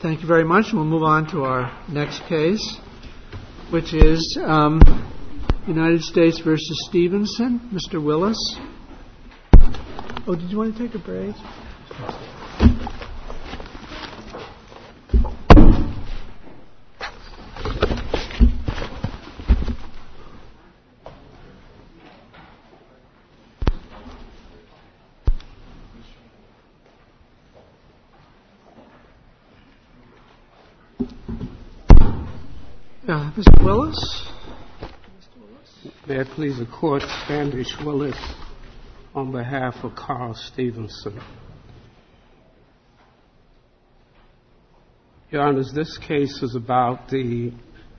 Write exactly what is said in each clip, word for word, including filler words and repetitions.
Thank you very much. We'll move on to our next case, which is um, United States versus Stevenson. Mister Willis. Oh, did you want to take a break? Uh, Mister Willis? May it please the Court, Standish Willis on behalf of Carl Stevenson. Your Honors, this case is about the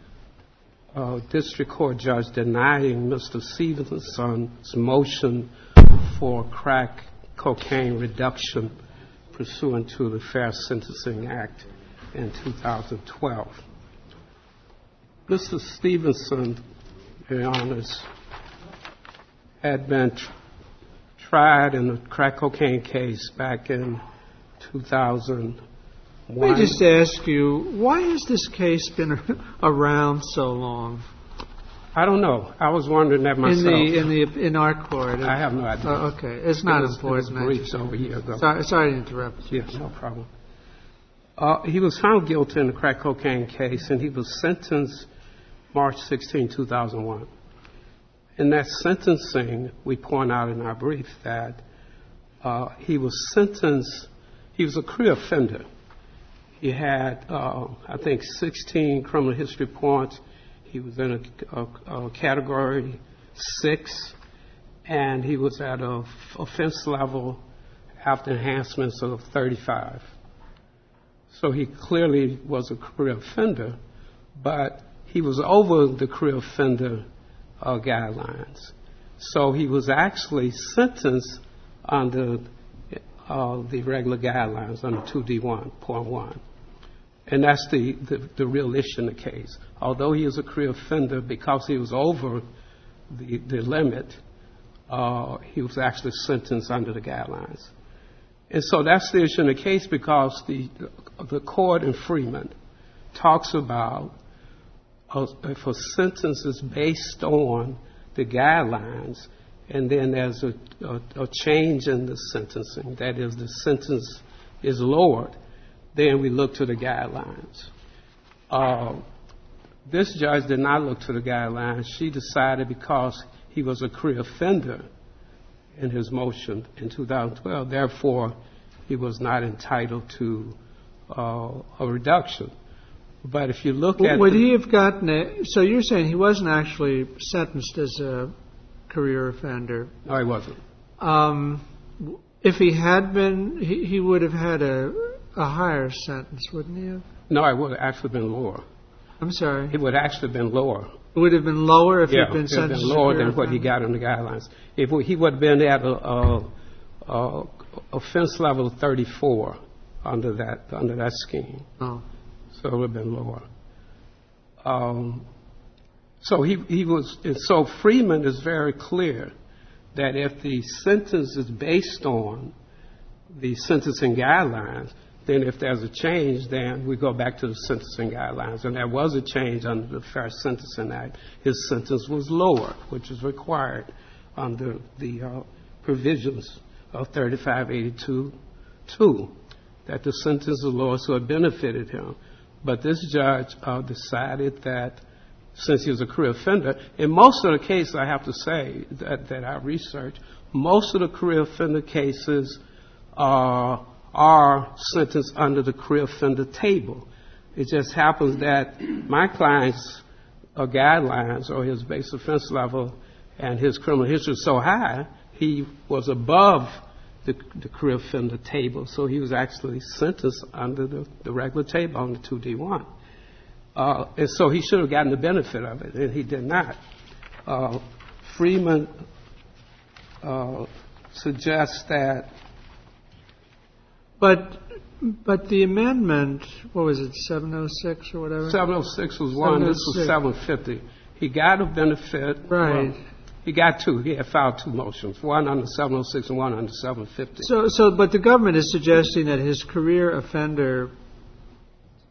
uh, District Court judge denying Mister Stevenson's motion for crack cocaine reduction pursuant to the Fair Sentencing Act in two thousand twelve. Mister Stevenson, Your Honors, had been tr- tried in a crack cocaine case back in two thousand one. Let me just ask you, why has this case been around so long? I don't know. I was wondering that myself. In the in the in our court. I have no idea. Oh, okay, it's not it was, important. It was briefed over a year ago. Sorry, sorry to interrupt. Yes, no problem. Uh, he was found guilty in the crack cocaine case, and he was sentenced March sixteenth, two thousand one. In that sentencing, we point out in our brief that uh, he was sentenced, he was a career offender. He had, uh, I think, sixteen criminal history points. He was in a, a, a category six, and he was at an f- offense level after enhancements of thirty-five. So he clearly was a career offender, but he was over the career offender uh, guidelines. So he was actually sentenced under uh, the regular guidelines, under two D one point one. And that's the, the, the real issue in the case. Although he was a career offender, because he was over the, the limit, uh, he was actually sentenced under the guidelines. And so that's the issue in the case, because the, the court in Freeman talks about if a sentence is based on the guidelines, and then there's a, a, a change in the sentencing, that is, the sentence is lowered, then we look to the guidelines. Uh, this judge did not look to the guidelines. She decided because he was a career offender in his motion in two thousand twelve, therefore he was not entitled to uh, a reduction. But if you look at... Would he have gotten a... So you're saying he wasn't actually sentenced as a career offender? No, he wasn't. Um, if he had been, he, he would have had a, a higher sentence, wouldn't he have? No, it would have actually been lower. I'm sorry? It would have actually been lower. It would have been lower if yeah, he'd been sentenced it would have been lower than offender? what he got in the guidelines. If we, he would have been at a, a, a offense level of thirty-four under that under that scheme. Oh. So it would have been lower. Um, so he, he was. So Freeman is very clear that if the sentence is based on the sentencing guidelines, then if there's a change, then we go back to the sentencing guidelines. And there was a change under the Fair Sentencing Act. His sentence was lower, which is required under the uh, provisions of thirty-five eighty-two two, that the sentence is lower, so it benefited him. But this judge uh, decided that since he was a career offender, in most of the cases, I have to say, that, that I researched, most of the career offender cases uh, are sentenced under the career offender table. It just happens that my client's uh, guidelines or his base offense level and his criminal history is so high, he was above the, the career offender table, so he was actually sentenced under the, the regular table on the two D one. Uh, and so he should have gotten the benefit of it, and he did not. Uh, Freeman uh, suggests that... But but the amendment, what was it, seven oh six or whatever? seven oh six was one, this was seven fifty. He got a benefit. Right. Well, he got two. He had filed two motions, one under seven oh six and one under seven fifty. So, so, but the government is suggesting that his career offender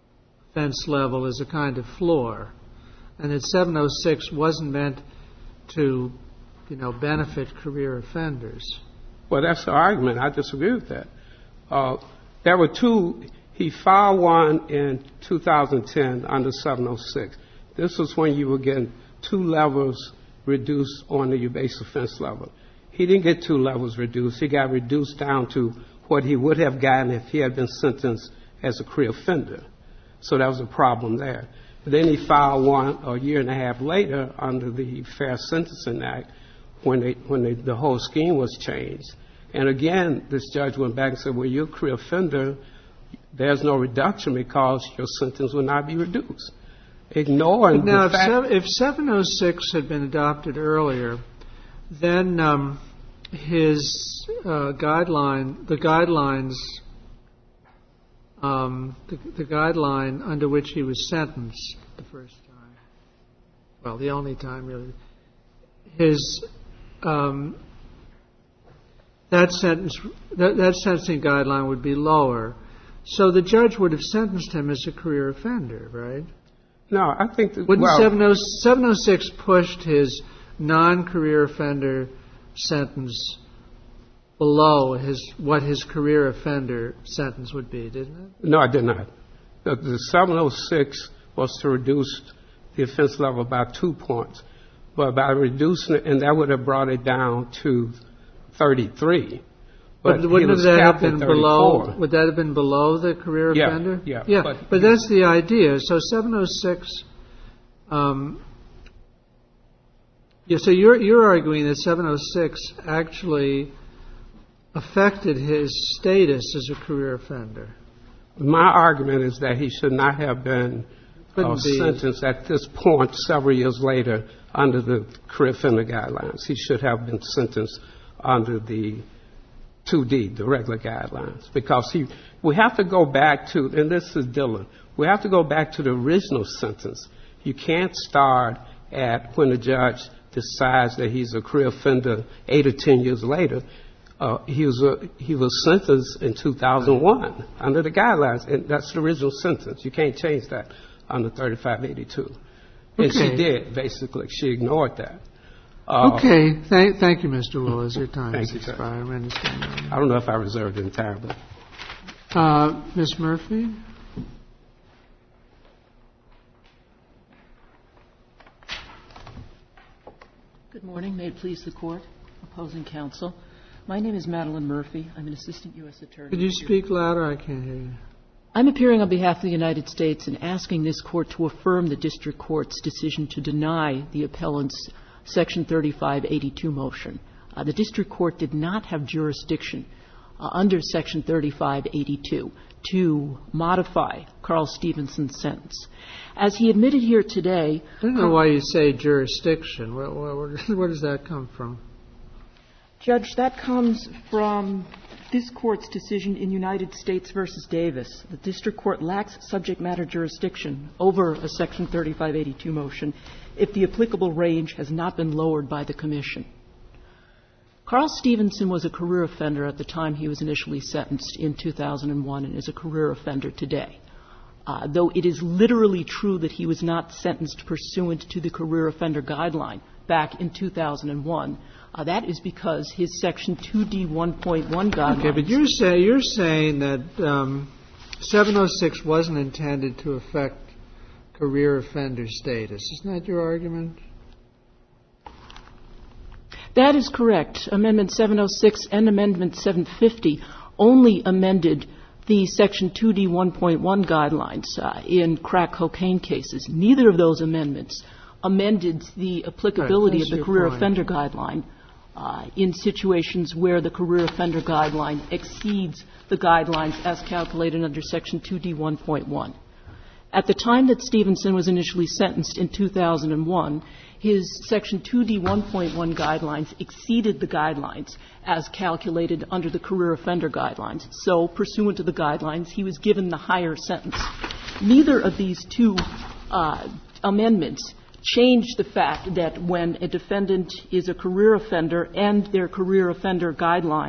offense level as a kind of floor, and that seven oh six wasn't meant to, you know, benefit career offenders. Well, that's the argument. I disagree with that. Uh, there were two. He filed one in two thousand ten under seven oh six. This was when you were getting two levels reduced on the base offense level. He didn't get two levels reduced. He got reduced down to what he would have gotten if he had been sentenced as a career offender. So that was a problem there. Then he filed one a year and a half later under the Fair Sentencing Act when, they, when they, the whole scheme was changed. And again, this judge went back and said, well, you're a career offender. There's no reduction because your sentence will not be reduced. Ignoring now, the fact... if seven oh six had been adopted earlier, then um, his uh, guideline, the guidelines, um, the, the guideline under which he was sentenced the first time, well, the only time really, his um, that sentence, that, that sentencing guideline would be lower. So the judge would have sentenced him as a career offender, right? No, I think that... Wouldn't well, seven oh six pushed his non-career offender sentence below his what his career offender sentence would be, didn't it? No, it did not. The, the seven oh six was to reduce the offense level by two points. But by reducing it, and that would have brought it down to thirty-three. But, but wouldn't that have been below? Would that have been below the career yeah, offender? Yeah, yeah. But, but that's the idea. So seven oh six. Um, yeah. So you're you're arguing that seven oh six actually affected his status as a career offender. My argument is that he should not have been uh, sentenced at this point several years later under the career offender guidelines. He should have been sentenced under the two D, the regular guidelines, because he, we have to go back to, and this is Dillon, we have to go back to the original sentence. You can't start at when the judge decides that he's a career offender eight or ten years later. Uh, he was a, he was sentenced in two thousand one under the guidelines, and that's the original sentence. You can't change that under thirty-five eighty-two. And okay. she did, basically. She ignored that. Uh, okay. Thank, thank you, Mister Willis. Your time has expired. I don't know if I reserved it entirely. Uh, Miz Murphy? Good morning. May it please the Court, opposing counsel. My name is Madeline Murphy. I'm an assistant U S attorney. Could you speak louder? I can't hear you. I'm appearing on behalf of the United States and asking this Court to affirm the district court's decision to deny the appellant's Section thirty-five eighty-two motion. Uh, the district court did not have jurisdiction uh, under Section thirty-five eighty-two to modify Carl Stevenson's sentence. As he admitted here today... I don't know why you say jurisdiction. Where, where, where does that come from? Judge, that comes from this Court's decision in United States versus Davis. The district court lacks subject matter jurisdiction over a Section thirty-five eighty-two motion if the applicable range has not been lowered by the Commission. Carl Stevenson was a career offender at the time he was initially sentenced in two thousand one and is a career offender today. Uh, though it is literally true that he was not sentenced pursuant to the career offender guideline back in two thousand one, uh, that is because his Section two D one point one guidelines... Okay, but you're, say, you're saying that um, seven oh six wasn't intended to affect career offender status. Isn't that your argument? That is correct. Amendment seven oh six and Amendment seven fifty only amended the Section two D one point one guidelines uh, in crack cocaine cases. Neither of those amendments amended the applicability right, of the career point. offender guideline uh, in situations where the career offender guideline exceeds the guidelines as calculated under Section two D one point one. At the time that Stevenson was initially sentenced in two thousand one, his Section two D one point one guidelines exceeded the guidelines as calculated under the career offender guidelines. So, pursuant to the guidelines, he was given the higher sentence. Neither of these two uh, amendments change the fact that when a defendant is a career offender and their career offender guideline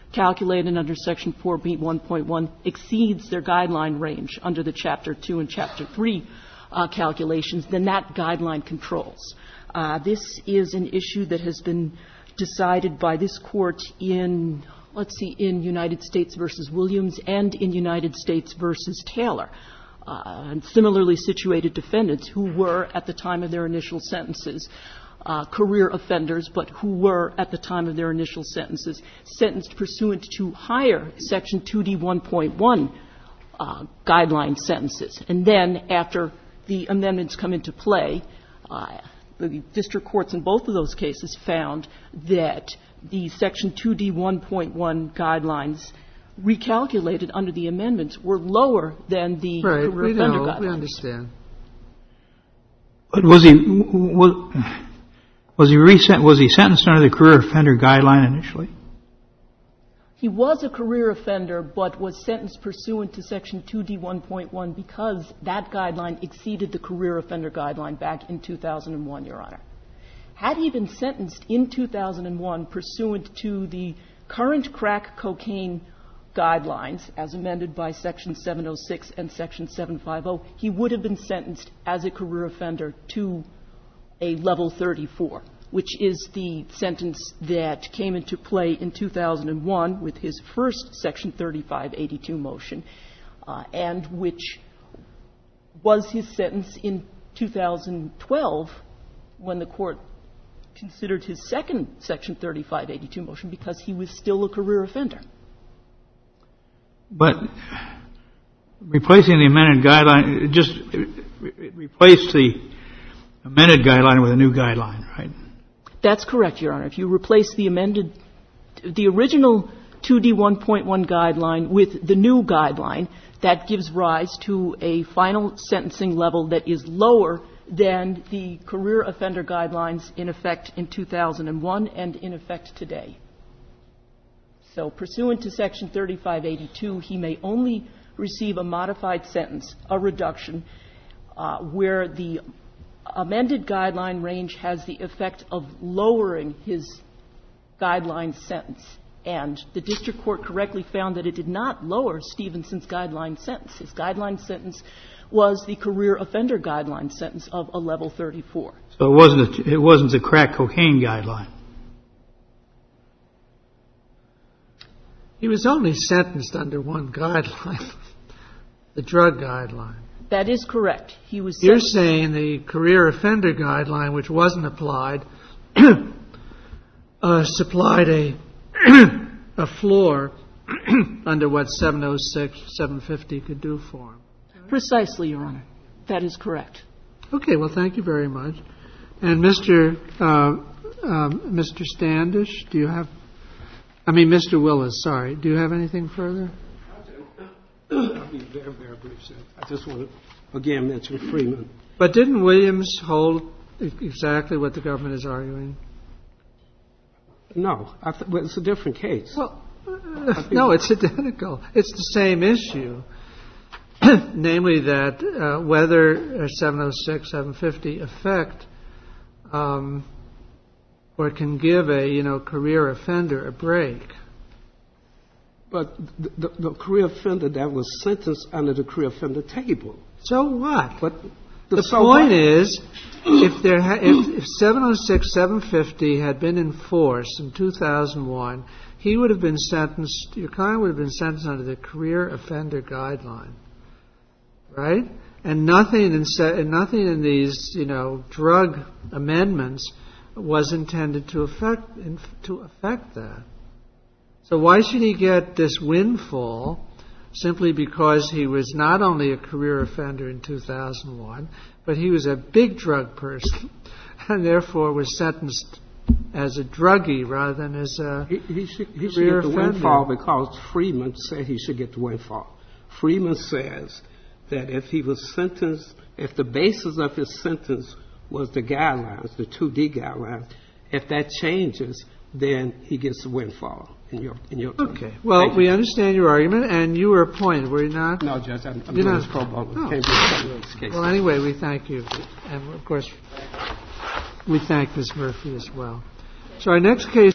calculated under Section four B one point one exceeds their guideline range under the Chapter two and Chapter three uh, calculations, then that guideline controls. Uh, this is an issue that has been decided by this Court in, let's see, in United States versus Williams and in United States versus Taylor. Uh, and similarly situated defendants who were, at the time of their initial sentences, uh, career offenders, but who were, at the time of their initial sentences, sentenced pursuant to higher Section two D one point one uh, guideline sentences. And then, after the amendments come into play, uh, the district courts in both of those cases found that the Section two D one point one guidelines recalculated under the amendments were lower than the right. career we offender know, guidelines. We understand. But was he was, was he resent, was he sentenced under the career offender guideline initially? He was a career offender, but was sentenced pursuant to Section two D one point one because that guideline exceeded the career offender guideline back in two thousand one, Your Honor. Had he been sentenced in two thousand one pursuant to the current crack cocaine guidelines, as amended by Section seven oh six and Section seven fifty, he would have been sentenced as a career offender to a level thirty-four, which is the sentence that came into play in two thousand one with his first Section thirty-five eighty-two motion, uh, and which was his sentence in two thousand twelve when the Court considered his second Section thirty-five eighty-two motion because he was still a career offender. But replacing the amended guideline, it just it replaced the amended guideline with a new guideline, right? That's correct, Your Honor. If you replace the amended, the original two D one point one guideline with the new guideline, that gives rise to a final sentencing level that is lower than the career offender guidelines in effect in two thousand one and in effect today. So pursuant to Section thirty-five eighty-two, he may only receive a modified sentence, a reduction, uh, where the amended guideline range has the effect of lowering his guideline sentence. And the district court correctly found that it did not lower Stevenson's guideline sentence. His guideline sentence was the career offender guideline sentence of a level thirty-four. So it wasn't a, it wasn't the crack cocaine guideline. He was only sentenced under one guideline, the drug guideline. That is correct. He was. You're saying the career offender guideline, which wasn't applied, uh, supplied a a floor under what seven oh six, seven fifty could do for him. Precisely, Your Honor. That is correct. Okay. Well, thank you very much. And Mister Uh, um, Mister Standish, do you have? I mean, Mister Willis. Sorry. Do you have anything further? I'll be very, very brief, sir. I just want to again mention Freeman. But didn't Williams hold exactly what the government is arguing? No, I th- well, it's a different case. Well, uh, no, it's identical. It's the same issue, namely that uh, whether seven oh six, seven fifty affect um, or can give a you know career offender a break. But the, the, the career offender that was sentenced under the career offender table. So what? But the, the so point what? is, if there ha- if, if seven oh six, seven fifty had been enforced in two thousand one, he would have been sentenced. Your client would have been sentenced under the career offender guideline, right? And nothing in se- and nothing in these you know drug amendments was intended to affect in, to affect that. So why should he get this windfall simply because he was not only a career offender in two thousand one, but he was a big drug person and therefore was sentenced as a druggie rather than as a he, he should, he should career get the offender. windfall because Freeman said he should get the windfall. Freeman says that if he was sentenced, if the basis of his sentence was the guidelines, the two D guidelines, if that changes, then he gets the windfall. In your, in your okay. Well, we understand your argument, and you were appointed, were you not? No, Judge, I'm, I'm You're doing not. this pro bono. Oh. Can't be a this case. Well, anyway, we thank you, and of course, we thank Miz Murphy as well. So our next case.